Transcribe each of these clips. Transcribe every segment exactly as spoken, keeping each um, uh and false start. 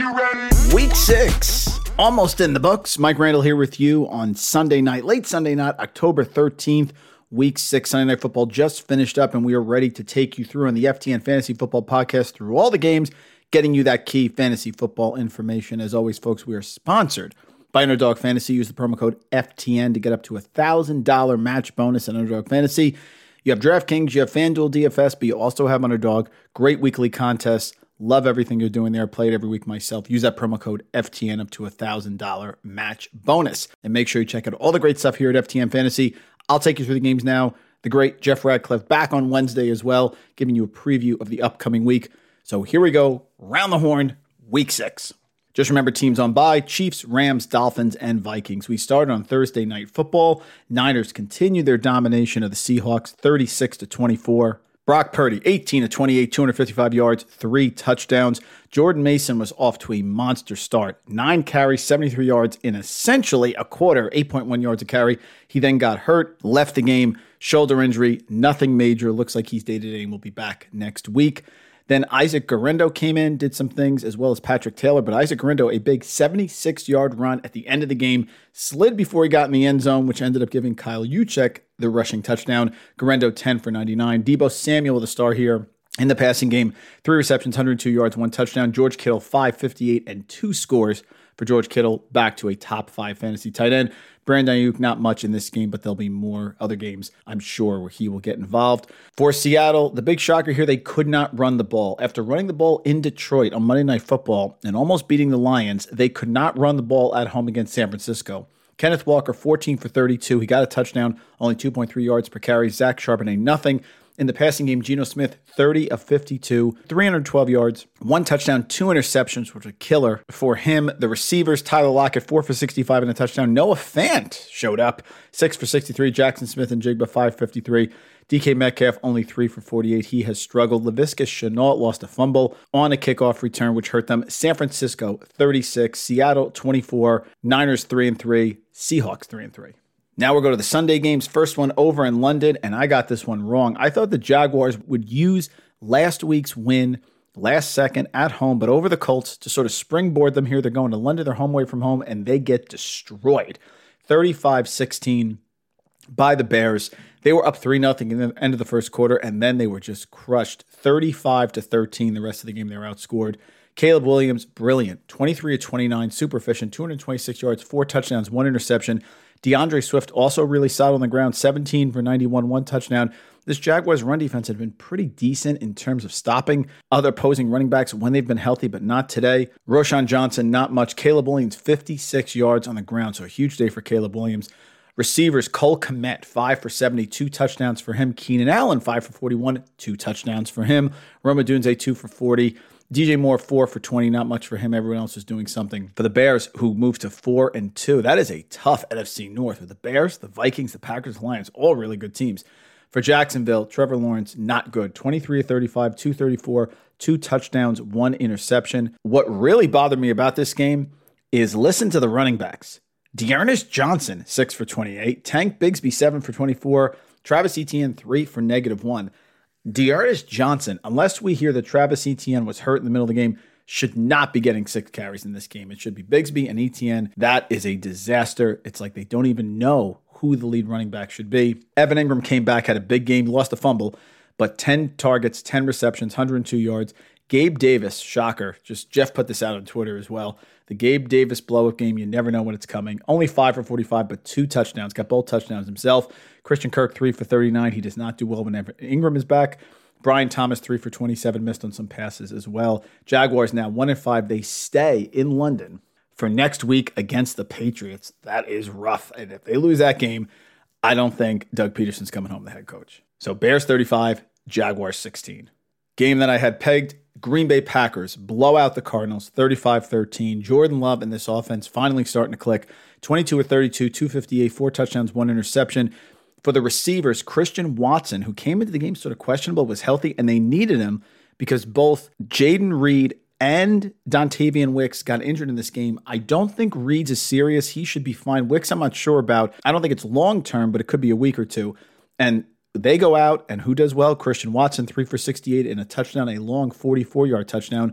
Week six, almost in the books. Mike Randall here with you on Sunday night, late Sunday night, October thirteenth. Week six Sunday Night Football just finished up, and we are ready to take you through on the F T N Fantasy Football Podcast through all the games, getting you that key fantasy football information. As always, folks, we are sponsored by Underdog Fantasy. Use the promo code F T N to get up to a one thousand dollars match bonus at Underdog Fantasy. You have DraftKings, you have FanDuel, D F S, but you also have Underdog. Great weekly contests. Love everything you're doing there. I play it every week myself. Use that promo code F T N up to a one thousand dollars match bonus. And make sure you check out all the great stuff here at F T N Fantasy. I'll take you through the games now. The great Jeff Radcliffe back on Wednesday as well, giving you a preview of the upcoming week. So here we go. Round the horn, week six. Just remember teams on bye: Chiefs, Rams, Dolphins, and Vikings. We started on Thursday Night Football. Niners continue their domination of the Seahawks, thirty-six to twenty-four. Brock Purdy, eighteen to twenty-eight, two hundred fifty-five yards, three touchdowns. Jordan Mason was off to a monster start. Nine carries, seventy-three yards in essentially a quarter, eight point one yards a carry. He then got hurt, left the game, shoulder injury, nothing major. Looks like he's day-to-day and will be back next week. Then Isaac Guerendo came in, did some things, as well as Patrick Taylor. But Isaac Guerendo, a big seventy-six-yard run at the end of the game, slid before he got in the end zone, which ended up giving Kyle Juszczyk the rushing touchdown. Guerendo, ten for ninety-nine. Deebo Samuel, the star here in the passing game. Three receptions, one hundred two yards, one touchdown. George Kittle, five fifty-eight, and two scores for George Kittle, back to a top five fantasy tight end. Brandon Ayuk, not much in this game, but there'll be more other games, I'm sure, where he will get involved. For Seattle, the big shocker here, they could not run the ball. After running the ball in Detroit on Monday Night Football and almost beating the Lions, they could not run the ball at home against San Francisco. Kenneth Walker, fourteen for thirty-two. He got a touchdown, only two point three yards per carry. Zach Charbonnet, nothing. In the passing game, Geno Smith, thirty of fifty-two, three hundred twelve yards, one touchdown, two interceptions, which was a killer for him. The receivers, Tyler Lockett, four for sixty-five and a touchdown. Noah Fant showed up, six for sixty-three. Jackson Smith and Jigba, five fifty-three. D K Metcalf, only three for forty-eight. He has struggled. Laviska Shenault lost a fumble on a kickoff return, which hurt them. San Francisco, thirty-six. Seattle, twenty-four. Niners, three and three. Seahawks, three and three. Now we'll go to the Sunday games. First one over in London, and I got this one wrong. I thought the Jaguars would use last week's win, last second at home, but over the Colts to sort of springboard them here. They're going to London, they're home away from home, and they get destroyed. thirty-five sixteen by the Bears. They were up three nothing in the end of the first quarter, and then they were just crushed. thirty-five to thirteen the rest of the game, they were outscored. Caleb Williams, brilliant. twenty-three of twenty-nine, super efficient, two hundred twenty-six yards, four touchdowns, one interception. DeAndre Swift also really solid on the ground, seventeen for ninety-one, one touchdown. This Jaguars run defense had been pretty decent in terms of stopping other opposing running backs when they've been healthy, but not today. Roshan Johnson, not much. Caleb Williams, fifty-six yards on the ground, so a huge day for Caleb Williams. Receivers, Cole Kmet, five for seventy, two touchdowns for him. Keenan Allen, five for forty-one, two touchdowns for him. Roma Dunze, two for forty. D J Moore, four for twenty, not much for him. Everyone else is doing something. For the Bears, who moved to four and two, that is a tough N F C North with the Bears, the Vikings, the Packers, the Lions, all really good teams. For Jacksonville, Trevor Lawrence, not good. twenty-three of thirty-five, two thirty-four, two touchdowns, one interception. What really bothered me about this game is listen to the running backs. Dearness Johnson, six for twenty-eight. Tank Bigsby, seven for twenty-four. Travis Etienne, three for negative one. Dearness Johnson, unless we hear that Travis Etienne was hurt in the middle of the game, should not be getting six carries in this game. It should be Bigsby and Etienne. That is a disaster. It's like they don't even know who the lead running back should be. Evan Ingram came back, had a big game, lost a fumble, but ten targets, ten receptions, one hundred two yards. Gabe Davis, shocker. Just Jeff put this out on Twitter as well. The Gabe Davis blow-up game, you never know when it's coming. Only five for forty-five, but two touchdowns. Got both touchdowns himself. Christian Kirk, three for thirty-nine. He does not do well whenever Ingram is back. Brian Thomas, three for twenty-seven, missed on some passes as well. Jaguars now one and five. They stay in London for next week against the Patriots. That is rough. And if they lose that game, I don't think Doug Peterson's coming home the head coach. So Bears thirty-five, Jaguars sixteen. Game that I had pegged, Green Bay Packers blow out the Cardinals thirty-five thirteen. Jordan Love and this offense finally starting to click. twenty-two of thirty-two, two fifty-eight, four touchdowns, one interception. For the receivers, Christian Watson, who came into the game sort of questionable, was healthy, and they needed him because both Jaden Reed and Dontavian Wicks got injured in this game. I don't think Reed's is serious. He should be fine. Wicks, I'm not sure about. I don't think it's long-term, but it could be a week or two. And they go out, and who does well? Christian Watson, three for sixty-eight and a touchdown, a long forty-four-yard touchdown.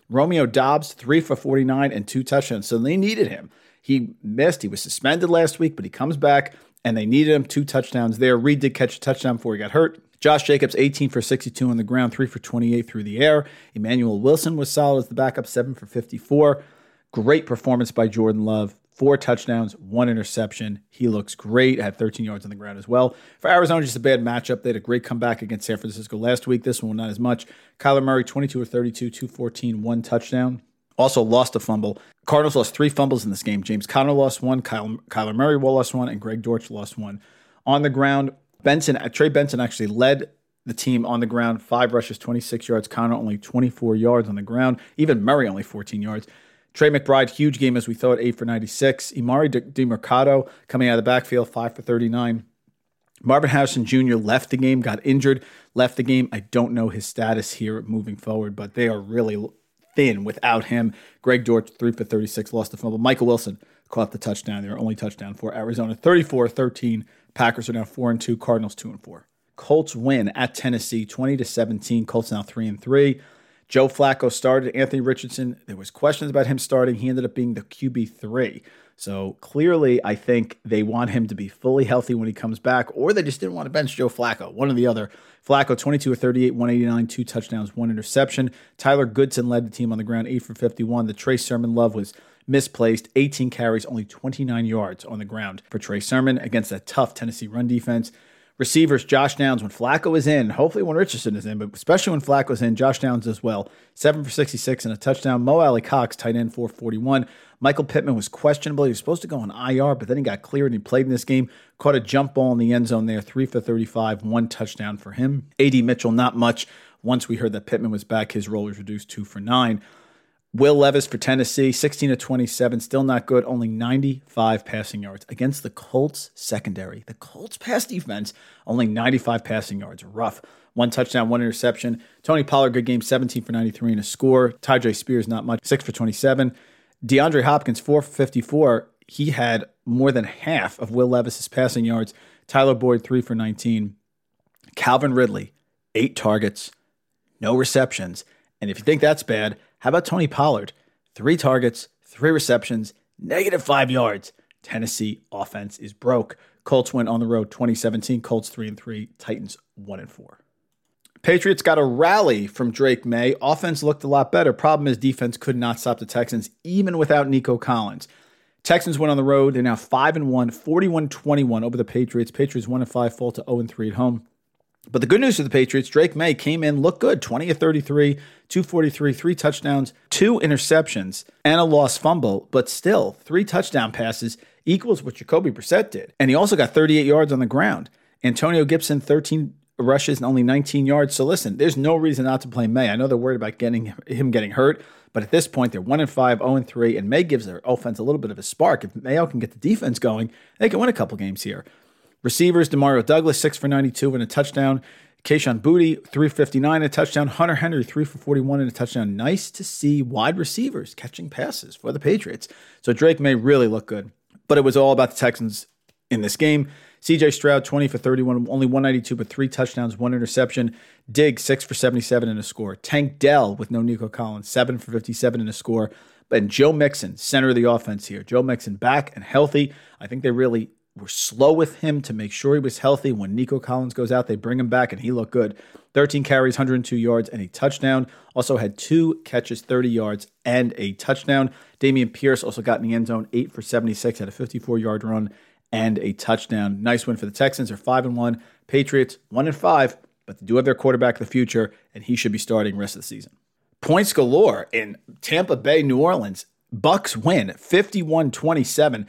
Romeo Doubs, three for forty-nine and two touchdowns. So they needed him. He missed. He was suspended last week, but he comes back, and they needed him. Two touchdowns there. Reed did catch a touchdown before he got hurt. Josh Jacobs, eighteen for sixty-two on the ground, three for twenty-eight through the air. Emmanuel Wilson was solid as the backup, seven for fifty-four. Great performance by Jordan Love. Four touchdowns, one interception. He looks great. Had thirteen yards on the ground as well. For Arizona, just a bad matchup. They had a great comeback against San Francisco last week. This one, not as much. Kyler Murray, twenty-two of thirty-two, two fourteen, one touchdown. Also lost a fumble. Cardinals lost three fumbles in this game. James Conner lost one. Kyle, Kyler Murray lost one. And Greg Dortch lost one. On the ground, Benson, Trey Benson actually led the team on the ground. Five rushes, twenty-six yards. Conner only twenty-four yards on the ground. Even Murray only fourteen yards. Trey McBride, huge game as we thought, eight for ninety-six. Imari DiMercado coming out of the backfield, five for thirty-nine. Marvin Harrison Junior left the game, got injured, left the game. I don't know his status here moving forward, but they are really thin without him. Greg Dortch, three for thirty-six, lost the fumble. Michael Wilson caught the touchdown. Their only touchdown for Arizona. thirty-four thirteen. Packers are now four and two. Cardinals two and four. Colts win at Tennessee, twenty to seventeen. Colts now three and three. Joe Flacco started. Anthony Richardson, there was questions about him starting. He ended up being the Q B three. So clearly, I think they want him to be fully healthy when he comes back, or they just didn't want to bench Joe Flacco. One or the other. Flacco, twenty-two of thirty-eight, one eighty-nine, two touchdowns, one interception. Tyler Goodson led the team on the ground, eight for fifty-one. The Trey Sermon love was misplaced. eighteen carries, only twenty-nine yards on the ground for Trey Sermon against that tough Tennessee run defense. Receivers, Josh Downs, when Flacco is in, hopefully when Richardson is in, but especially when Flacco is in, Josh Downs as well. seven for sixty-six and a touchdown. Mo Alley Cox, tight end, four forty-one. Michael Pittman was questionable. He was supposed to go on I R, but then he got cleared and he played in this game. Caught a jump ball in the end zone there, three for thirty-five, one touchdown for him. A D Mitchell, not much. Once we heard that Pittman was back, his role was reduced, two for nine. Will Levis for Tennessee, sixteen of twenty-seven, still not good, only ninety-five passing yards against the Colts secondary. The Colts pass defense, only ninety-five passing yards, rough. One touchdown, one interception. Tony Pollard, good game, seventeen for ninety-three and a score. Tyjae Spears, not much, six for twenty-seven. DeAndre Hopkins, four for fifty-four. He had more than half of Will Levis's passing yards. Tyler Boyd, three for nineteen. Calvin Ridley, eight targets, no receptions. And if you think that's bad, how about Tony Pollard? Three targets, three receptions, negative five yards. Tennessee offense is broke. Colts win on the road twenty seventeen. Colts three and three. Titans one and four. Patriots got a rally from Drake May. Offense looked a lot better. Problem is defense could not stop the Texans, even without Nico Collins. Texans went on the road. They're now five and one, forty-one twenty-one over the Patriots. Patriots one and five, fall to oh and three at home. But the good news for the Patriots, Drake May came in, looked good, twenty of thirty-three, two forty-three, three touchdowns, two interceptions, and a lost fumble. But still, three touchdown passes equals what Jacoby Brissett did. And he also got thirty-eight yards on the ground. Antonio Gibson, thirteen rushes and only nineteen yards. So listen, there's no reason not to play May. I know they're worried about getting him getting hurt, but at this point, they're one and five, oh and three, and May gives their offense a little bit of a spark. If Mayo can get the defense going, they can win a couple games here. Receivers, DeMario Douglas, six for ninety-two and a touchdown. Kayshon Boutte, three fifty-nine and a touchdown. Hunter Henry, three for forty-one and a touchdown. Nice to see wide receivers catching passes for the Patriots. So Drake May really look good. But it was all about the Texans in this game. C J Stroud, twenty for thirty-one, only one ninety-two, but three touchdowns, one interception. Diggs, six for seventy-seven and a score. Tank Dell with no Nico Collins, seven for fifty-seven and a score. And Joe Mixon, center of the offense here. Joe Mixon back and healthy. I think they really were slow with him to make sure he was healthy. When Nico Collins goes out, they bring him back, and he looked good. thirteen carries, one hundred two yards, and a touchdown. Also had two catches, thirty yards, and a touchdown. Dameon Pierce also got in the end zone, eight for seventy-six, had a fifty-four-yard run, and a touchdown. Nice win for the Texans. They're five and one. Patriots, one and five, but they do have their quarterback of the future, and he should be starting rest of the season. Points galore in Tampa Bay, New Orleans. Bucks win, fifty-one twenty-seven.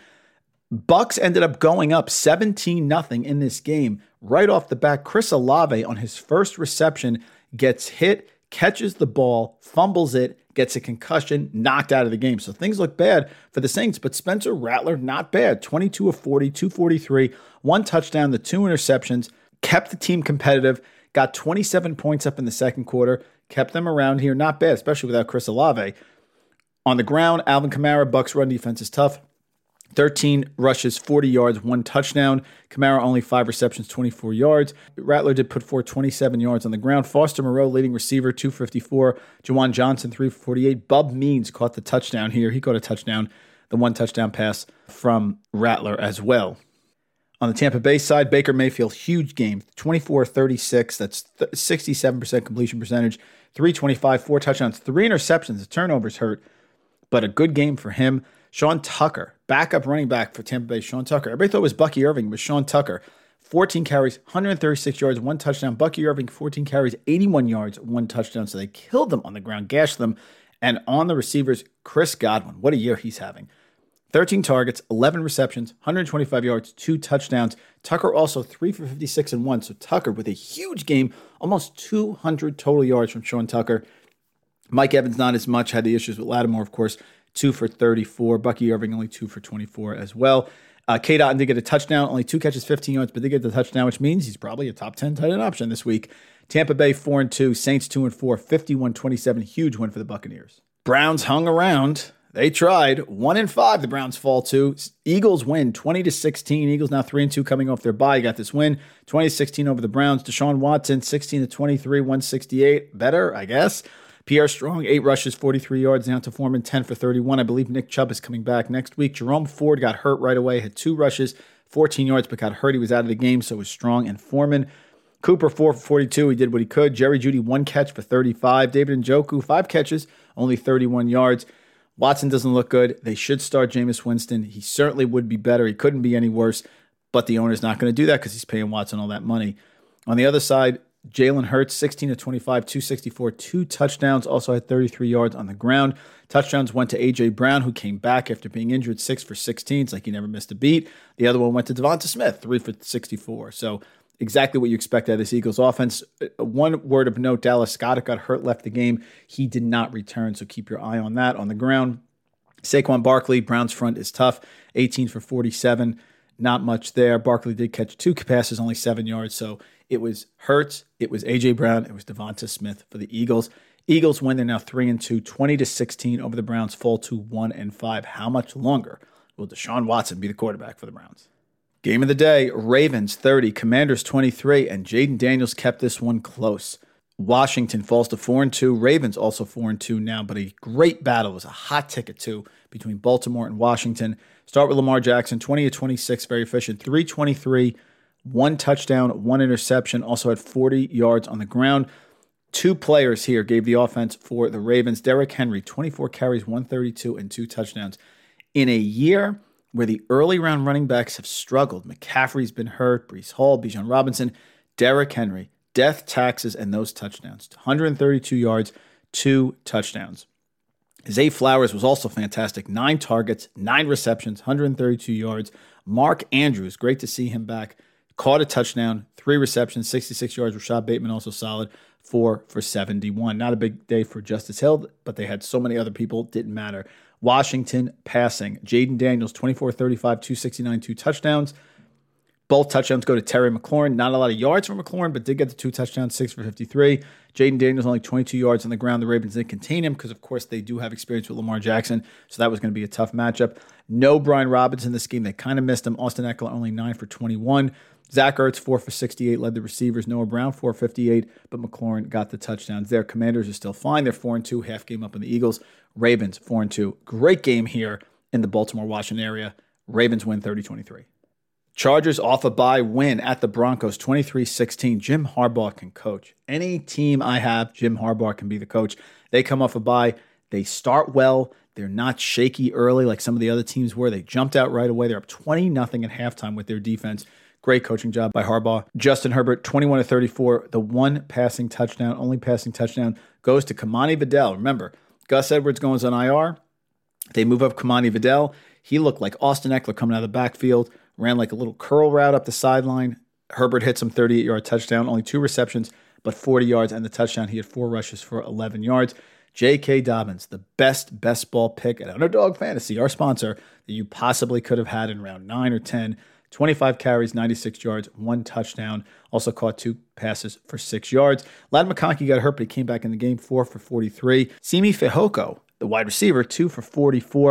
Bucks ended up going up seventeen nothing in this game. Right off the bat, Chris Olave on his first reception gets hit, catches the ball, fumbles it, gets a concussion, knocked out of the game. So things look bad for the Saints, but Spencer Rattler, not bad. twenty-two of forty, two forty-three, one touchdown, the two interceptions, kept the team competitive, got twenty-seven points up in the second quarter, kept them around here. Not bad, especially without Chris Olave. On the ground, Alvin Kamara, Bucks run defense is tough. thirteen rushes, forty yards, one touchdown. Kamara only five receptions, twenty-four yards. Rattler did put forth twenty-seven yards on the ground. Foster Moreau, leading receiver, two fifty-four. Juwan Johnson, three for forty-eight. Bub Means caught the touchdown here. He caught a touchdown, the one touchdown pass from Rattler as well. On the Tampa Bay side, Baker Mayfield, huge game, twenty-four thirty-six. That's sixty-seven percent completion percentage, three twenty-five, four touchdowns, three interceptions. The turnovers hurt, but a good game for him. Sean Tucker, backup running back for Tampa Bay, Sean Tucker. Everybody thought it was Bucky Irving, but Sean Tucker, fourteen carries, one hundred thirty-six yards, one touchdown. Bucky Irving, fourteen carries, eighty-one yards, one touchdown. So they killed them on the ground, gashed them. And on the receivers, Chris Godwin, what a year he's having. thirteen targets, eleven receptions, one hundred twenty-five yards, two touchdowns. Tucker also three for fifty-six and one. So Tucker with a huge game, almost two hundred total yards from Sean Tucker. Mike Evans not as much, had the issues with Lattimore, of course, two for thirty-four. Bucky Irving only two for twenty-four as well. Uh, K. Dotton did get a touchdown, only two catches, fifteen yards, but did get the touchdown, which means he's probably a top ten tight end option this week. Tampa Bay four and two, Saints two and four, fifty-one twenty-seven. Huge win for the Buccaneers. Browns hung around. They tried. One and five, the Browns fall to. Eagles win twenty to sixteen. Eagles now three and two coming off their bye. Got this win. twenty to sixteen over the Browns. Deshaun Watson, sixteen to twenty-three, one sixty-eight. Better, I guess. Pierre Strong, eight rushes, forty-three yards. Deonta Foreman, ten for thirty-one. I believe Nick Chubb is coming back next week. Jerome Ford got hurt right away. Had two rushes, fourteen yards, but got hurt. He was out of the game, so was Strong and Foreman. Cooper, four for forty-two. He did what he could. Jerry Jeudy, one catch for thirty-five. David Njoku, five catches, only thirty-one yards. Watson doesn't look good. They should start Jameis Winston. He certainly would be better. He couldn't be any worse, but the owner's not going to do that because he's paying Watson all that money. On the other side, Jalen Hurts, sixteen to twenty-five, two sixty-four, two touchdowns, also had thirty-three yards on the ground. Touchdowns went to A J. Brown, who came back after being injured, six for sixteen. It's like he never missed a beat. The other one went to Devonta Smith, three for sixty-four. So exactly what you expect out of this Eagles offense. One word of note, Dallas Scott got hurt, left the game. He did not return, so keep your eye on that. On the ground, Saquon Barkley, Browns front is tough, eighteen for forty-seven. Not much there. Barkley did catch two passes, only seven yards. So it was Hurts, it was A J. Brown, it was Devonta Smith for the Eagles. Eagles win. They're now three and two, twenty to sixteen over the Browns, fall to one and five. How much longer will Deshaun Watson be the quarterback for the Browns? Game of the day, Ravens thirty, Commanders twenty-three, and Jaden Daniels kept this one close. Washington falls to four and two. Ravens also four and two now, but a great battle. It was a hot ticket, too, between Baltimore and Washington. Start with Lamar Jackson, twenty to twenty-six, very efficient, three twenty-three, one touchdown, one interception, also had forty yards on the ground. Two players here gave the offense for the Ravens. Derrick Henry, twenty-four carries, one thirty-two, and two touchdowns. In a year where the early round running backs have struggled, McCaffrey's been hurt, Breece Hall, Bijan Robinson, Derrick Henry, death, taxes, and those touchdowns. one hundred thirty-two yards, two touchdowns. Zay Flowers was also fantastic. Nine targets, nine receptions, one hundred thirty-two yards. Mark Andrews, great to see him back. Caught a touchdown, three receptions, sixty-six yards. Rashad Bateman also solid, four for seventy-one. Not a big day for Justice Hill, but they had so many other people, didn't matter. Washington passing. Jaden Daniels, twenty-four thirty-five, two sixty-nine, two touchdowns. Both touchdowns go to Terry McLaurin. Not a lot of yards for McLaurin, but did get the two touchdowns, six for fifty-three. Jaden Daniels only twenty-two yards on the ground. The Ravens didn't contain him because, of course, they do have experience with Lamar Jackson, so that was going to be a tough matchup. No Brian Robinson in this game. They kind of missed him. Austin Eckler only nine for twenty-one. Zach Ertz, four for sixty-eight, led the receivers. Noah Brown, four for fifty-eight, but McLaurin got the touchdowns there. Commanders are still fine. They're four and two, half game up on the Eagles. Ravens, four and two. Great game here in the Baltimore-Washington area. Ravens win thirty twenty-three. Chargers off a bye win at the Broncos, twenty-three sixteen. Jim Harbaugh can coach. Any team I have, Jim Harbaugh can be the coach. They come off a bye. They start well. They're not shaky early like some of the other teams were. They jumped out right away. They're up twenty nothing at halftime with their defense. Great coaching job by Harbaugh. Justin Herbert, twenty-one to thirty-four. The one passing touchdown, only passing touchdown, goes to Kamani Vidal. Remember, Gus Edwards goes on I R. They move up Kamani Vidal. He looked like Austin Eckler coming out of the backfield, ran like a little curl route up the sideline. Herbert hits him thirty-eight-yard touchdown, only two receptions, but forty yards, and the touchdown, he had four rushes for eleven yards. J K. Dobbins, the best best ball pick at Underdog Fantasy, our sponsor, that you possibly could have had in round nine or ten. twenty-five carries, ninety-six yards, one touchdown. Also caught two passes for six yards. Ladd McConkey got hurt, but he came back in the game, four for forty-three. Simi Fehoko, the wide receiver, two for forty-four.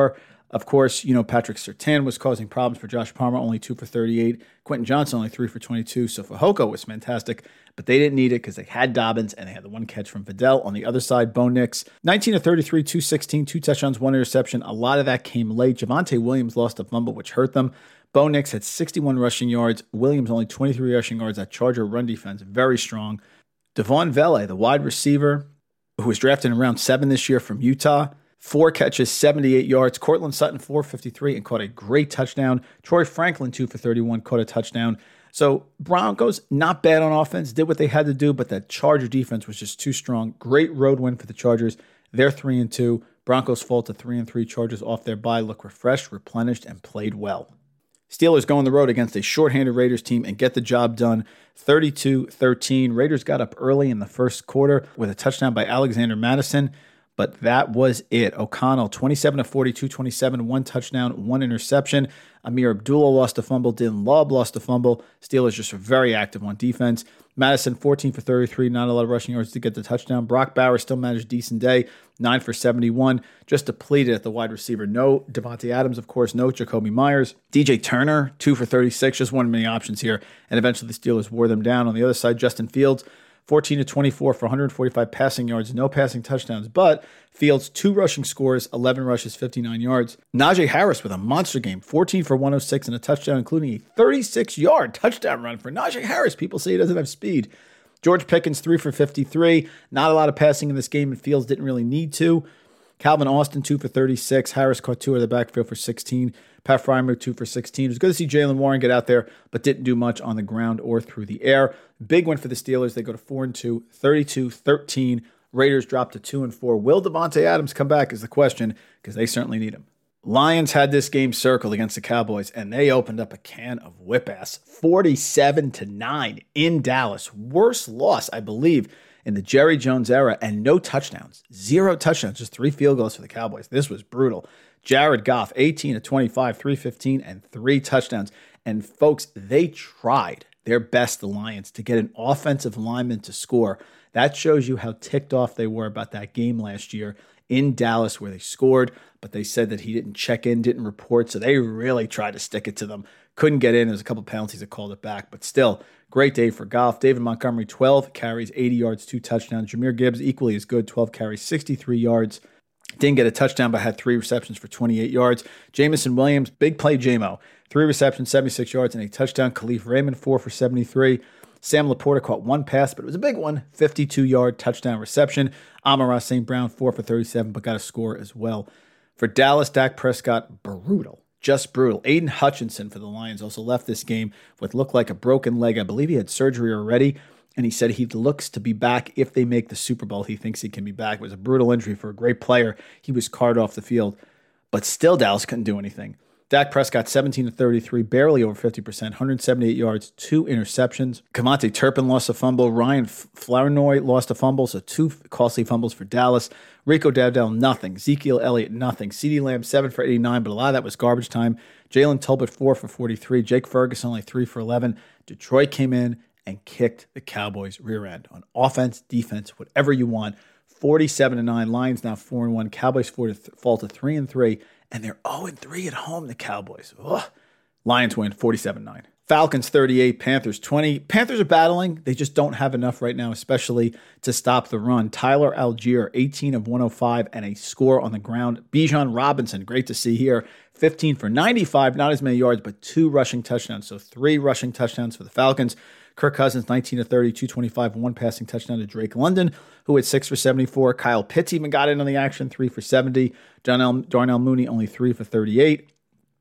Of course, you know, Patrick Surtain was causing problems for Josh Palmer, only two for thirty-eight. Quentin Johnson, only three for twenty-two. So Fehoko was fantastic, but they didn't need it because they had Dobbins and they had the one catch from Vidal. On the other side, Bo Nix, nineteen of thirty-three, two sixteen, two touchdowns, one interception. A lot of that came late. Javonte Williams lost a fumble, which hurt them. Bo Nix had sixty-one rushing yards. Williams only twenty-three rushing yards. That Charger run defense, very strong. Devon Vele, the wide receiver, who was drafted in round seven this year from Utah, four catches, seventy-eight yards. Cortland Sutton, four fifty-three, and caught a great touchdown. Troy Franklin, two for thirty-one, caught a touchdown. So Broncos, not bad on offense, did what they had to do, but that Charger defense was just too strong. Great road win for the Chargers. They're three and two. Broncos fall to three and three. Chargers off their bye, look refreshed, replenished, and played well. Steelers go on the road against a shorthanded Raiders team and get the job done, thirty-two thirteen. Raiders got up early in the first quarter with a touchdown by Alexander Mattison, but that was it. O'Connell, twenty-seven of forty, two twenty-seven, one touchdown, one interception. Amir Abdullah lost a fumble. Dylan Laub lost a fumble. Steelers just were very active on defense. Madison, fourteen for thirty-three, not a lot of rushing yards to get the touchdown. Brock Bowers still managed a decent day, nine for seventy-one, just depleted at the wide receiver. No Devontae Adams, of course, no Jacoby Myers. D J Turner, two for thirty-six, just one of many options here, and eventually the Steelers wore them down. On the other side, Justin Fields, fourteen to twenty-four for one hundred forty-five passing yards, no passing touchdowns, but Fields, two rushing scores, eleven rushes, fifty-nine yards. Najee Harris with a monster game, fourteen for one oh six and a touchdown, including a thirty-six-yard touchdown run for Najee Harris. People say he doesn't have speed. George Pickens, three for fifty-three. Not a lot of passing in this game, and Fields didn't really need to. Calvin Austin, two for thirty-six. Harris caught two out of the backfield for sixteen. Pat Frymer, two for sixteen. It was good to see Jaylen Warren get out there, but didn't do much on the ground or through the air. Big win for the Steelers. They go to four and two, thirty-two thirteen. Raiders drop to two and four. Will Devontae Adams come back is the question, because they certainly need him. Lions had this game circled against the Cowboys, and they opened up a can of whip ass, forty-seven to nine in Dallas. Worst loss, I believe, in the Jerry Jones era, and no touchdowns. Zero touchdowns, just three field goals for the Cowboys. This was brutal. Jared Goff, eighteen to twenty-five, three fifteen, and three touchdowns. And folks, they tried their best, the Lions, to get an offensive lineman to score. That shows you how ticked off they were about that game last year in Dallas where they scored, but they said that he didn't check in, didn't report, so they really tried to stick it to them. Couldn't get in. There's a couple penalties that called it back, but still, great day for Goff. David Montgomery, twelve carries, eighty yards, two touchdowns. Jahmyr Gibbs, equally as good, twelve carries, sixty-three yards. Didn't get a touchdown, but had three receptions for twenty-eight yards. Jamison Williams, big play J M O. Three receptions, seventy-six yards, and a touchdown. Khalif Raymond, four for seventy-three. Sam Laporta caught one pass, but it was a big one. fifty-two-yard touchdown reception. Amon-Ra Saint Brown, four for thirty-seven, but got a score as well. For Dallas, Dak Prescott, brutal. Just brutal. Aiden Hutchinson for the Lions also left this game with looked like a broken leg. I believe he had surgery already, and he said he looks to be back if they make the Super Bowl. He thinks he can be back. It was a brutal injury for a great player. He was carted off the field, but still Dallas couldn't do anything. Dak Prescott, seventeen to thirty-three, barely over fifty percent, one hundred seventy-eight yards, two interceptions. Kamante Turpin lost a fumble. Ryan Flournoy lost a fumble, so two costly fumbles for Dallas. Rico Dowdell, nothing. Ezekiel Elliott, nothing. CeeDee Lamb, seven for eighty-nine, but a lot of that was garbage time. Jalen Tolbert, four for forty-three. Jake Ferguson, only three for eleven. Detroit came in and kicked the Cowboys' rear end on offense, defense, whatever you want. forty-seven to nine. Lions now four and one. Cowboys four to th- fall to three and three. And they're oh and three at home, the Cowboys. Ugh. Lions win forty-seven nine. Falcons thirty-eight, Panthers twenty. Panthers are battling. They just don't have enough right now, especially to stop the run. Tyler Algier, eighteen of one oh five and a score on the ground. Bijan Robinson, great to see here. fifteen for ninety-five, not as many yards, but two rushing touchdowns. So three rushing touchdowns for the Falcons. Kirk Cousins, nineteen to thirty, two twenty-five, one passing touchdown to Drake London, who had six for seventy-four. Kyle Pitts even got in on the action, three for seventy. Darnell, Darnell Mooney, only three for thirty-eight.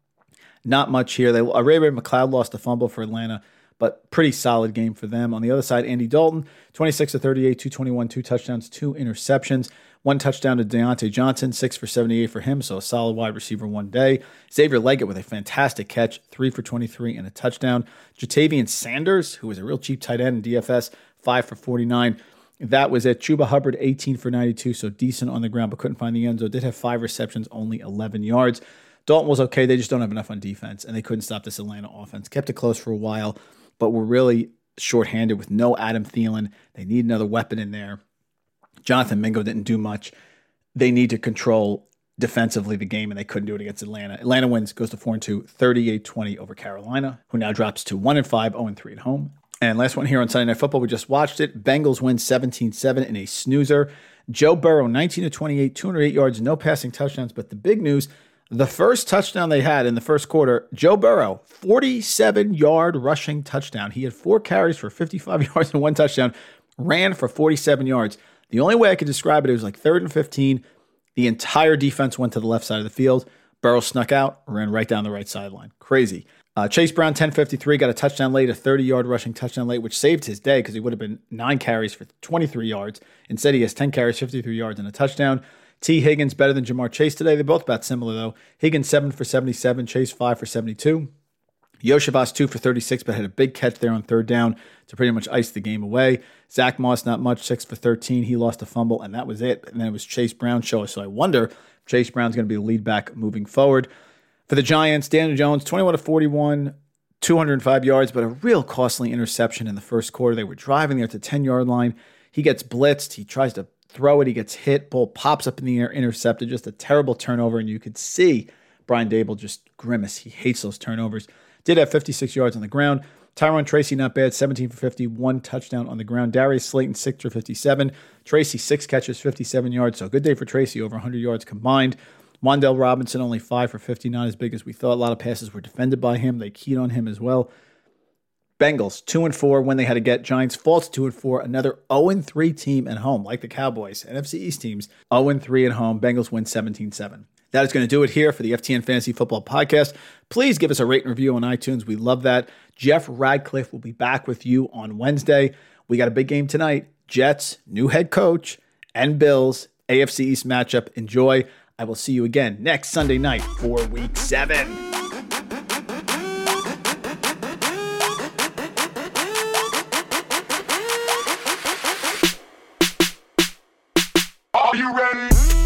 Not much here. They, uh, Ray Ray McLeod lost a fumble for Atlanta, but pretty solid game for them. On the other side, Andy Dalton, twenty-six to thirty-eight, two twenty-one, two touchdowns, two interceptions. One touchdown to Deontay Johnson, six for seventy-eight for him, so a solid wide receiver one day. Xavier Leggett with a fantastic catch, three for twenty-three and a touchdown. Jatavian Sanders, who was a real cheap tight end in D F S, five for forty-nine. That was it. Chuba Hubbard, eighteen for ninety-two, so decent on the ground, but couldn't find the end zone. Did have five receptions, only eleven yards. Dalton was okay. They just don't have enough on defense, and they couldn't stop this Atlanta offense. Kept it close for a while, but were really shorthanded with no Adam Thielen. They need another weapon in there. Jonathan Mingo didn't do much. They need to control defensively the game, and they couldn't do it against Atlanta. Atlanta wins, goes to four and two, thirty-eight twenty over Carolina, who now drops to one and five, oh and three at home. And last one here on Sunday Night Football, we just watched it. Bengals win seventeen seven in a snoozer. Joe Burrow, nineteen of twenty-eight, two hundred eight yards, no passing touchdowns. But the big news, the first touchdown they had in the first quarter, Joe Burrow, forty-seven-yard rushing touchdown. He had four carries for fifty-five yards and one touchdown, ran for forty-seven yards. The only way I could describe it, it was like third and fifteen. The entire defense went to the left side of the field. Burrow snuck out, ran right down the right sideline. Crazy. Uh, Chase Brown, ten fifty-three, got a touchdown late, a thirty-yard rushing touchdown late, which saved his day because he would have been nine carries for twenty-three yards. Instead, he has ten carries, fifty-three yards, and a touchdown. T. Higgins better than Jamar Chase today. They're both about similar, though. Higgins, seven for seventy-seven, Chase, five for seventy-two. Yoshivas, two for thirty-six, but had a big catch there on third down to pretty much ice the game away. Zach Moss, not much, six for thirteen. He lost a fumble, and that was it. And then it was Chase Brown's show. So I wonder if Chase Brown's going to be the lead back moving forward. For the Giants, Daniel Jones, twenty-one of forty-one, two hundred five yards, but a real costly interception in the first quarter. They were driving there at the ten-yard line. He gets blitzed. He tries to throw it. He gets hit. Ball pops up in the air, intercepted. Just a terrible turnover, and you could see Brian Daboll just grimace. He hates those turnovers. Did have fifty-six yards on the ground. Tyrone Tracy, not bad, seventeen for fifty, one touchdown on the ground. Darius Slayton, six for fifty-seven. Tracy, six catches, fifty-seven yards. So a good day for Tracy, over one hundred yards combined. Wan'Dale Robinson, only five for fifty, not as big as we thought. A lot of passes were defended by him. They keyed on him as well. Bengals, two and four when they had to get. Giants fall to two and four. Another oh and three team at home, like the Cowboys. N F C East teams, oh and three at home. Bengals win seventeen seven. That is going to do it here for the F T N Fantasy Football Podcast. Please give us a rate and review on iTunes. We love that. Jeff Radcliffe will be back with you on Wednesday. We got a big game tonight. Jets, new head coach, and Bills, A F C East matchup. Enjoy. I will see you again next Sunday night for Week seven. Are you ready?